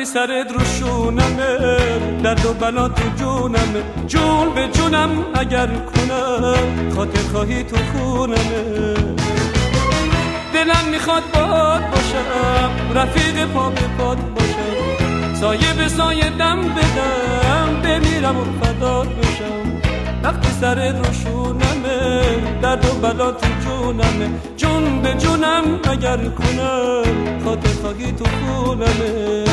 وقتی سرت رو شونمه، درد و بلا تو جونمه، جون به جونم اگر کنم، خاطر خواهی تو خونمه. دلم میخواد باهات باشم، رفیق پا به پات باشم، سایه به سایه دم بدم، بمیرم و فدات بشم. وقتی سرت رو شونمه، درد و بلا تو جونمه، جون به جونم اگر کنم، خاطر خواهی تو خونمه.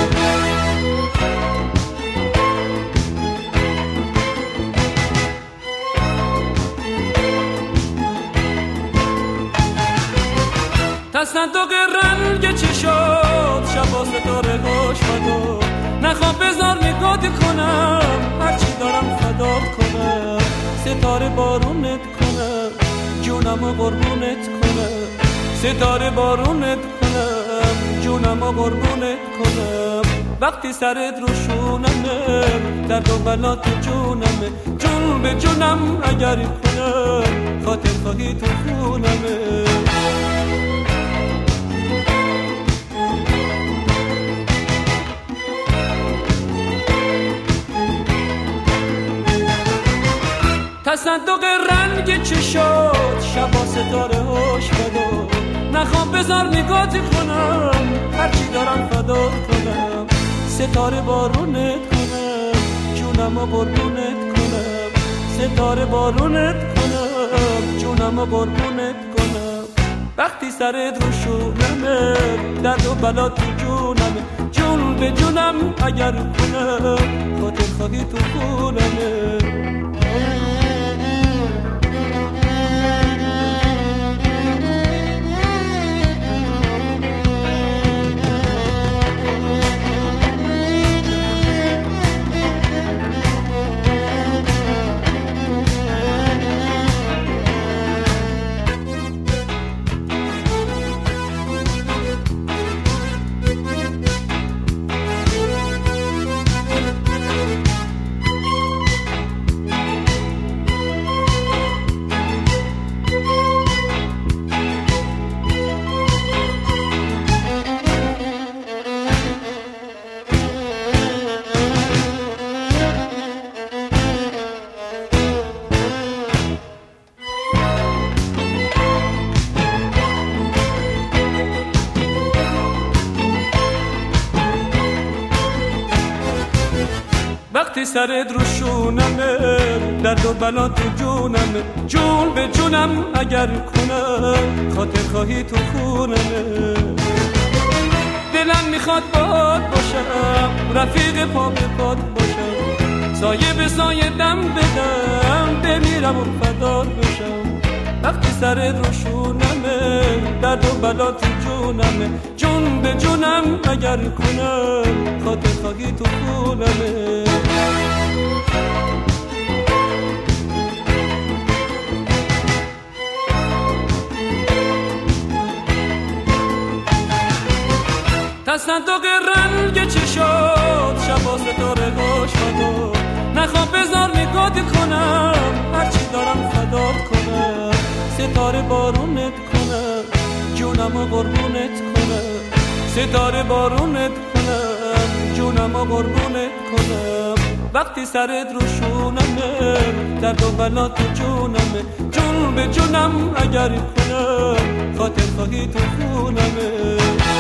تصدق رنگ چشات، شبا ستاره هاش فدا، نخواه بذار نگات کنم، هرچی دارم فدات کنم، ستاره بارونت کنم، جونم و قربونت کنم، ستاره بارونت کنم، جونم و قربونت کنم. وقتی سرت رو شونمه، درد و بلا تو جونمه، جون به جونم اگر کنم، خاطر خواهی تو خونمه. تصدق رنگ چشات، شبا ستاره هاش فدا، نخوام بذار نگات کنم، هرچی دارم فدات کنم، ستاره بارونت کنم، جونم و قربونت کنم، ستاره بارونت کنم، جونم و قربونت کنم. وقتی سرت رو شونمه، درد و بلا تو جونمه، جون به جونم اگر کنم، خاطر خواهی تو خونمه. وقتی سرت رو شونمه، درد و بلا تو جونمه، جون به جونم اگر کنم، خاطر خواهی تو خونمه. دلم میخواد باهات باشم، رفیق پا به پات باشم، سایه به سایه دم بدم، بمیرم و فدات بشم. وقتی سرت رو شونمه، درد و بلا تو جونمه، جون به جونم اگر کنم، خاطر خواهی تو خونمه. تصدق رنگ چشات، شبا ستاره هاش فدا، نخواه بذار نگات کنم، هرچی دارم فدات کنم، ستاره بارونت کنم، جونم و قربونت کنم، ستاره بارونت کنم، جونم و قربونت کنم. وقتی سرت رو شونمه، درد و بلا تو جونمه، جون به جونم اگر کنم، خاطر خواهی تو خونمه.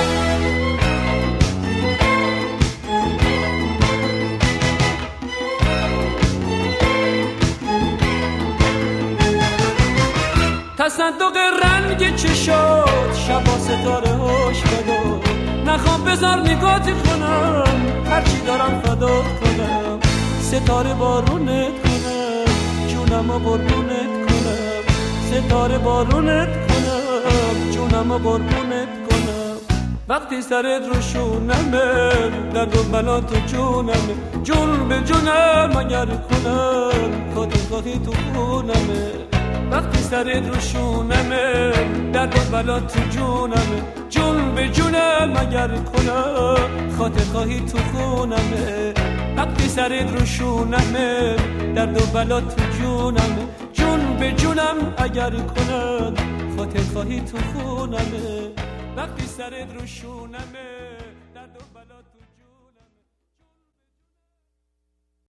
تصدق رنگ چشات، شبا ستاره هاش فدا، نخوام بذار نگات کنم، هرچی دارم فدات کنم، ستاره بارونت کنم، جونم و قربونت کنم، ستاره بارونت کنم، جونم و قربونت کنم. وقتی سرت رو شونمه، درد و بلا تو جونمه، جون به جونم اگر کنم، خاطر خواهی تو خونمه. وقتی سرت رو شونمه، درد و بلا تو جونمه، جون به جونم اگر کنم، خاطر خواهی تو خونمه. وقتی سرت رو شونمه، درد و بلا تو جونمه، جون به جونم اگر کنم، خاطر خواهی تو خونمه. وقتی سرت رو شونمه.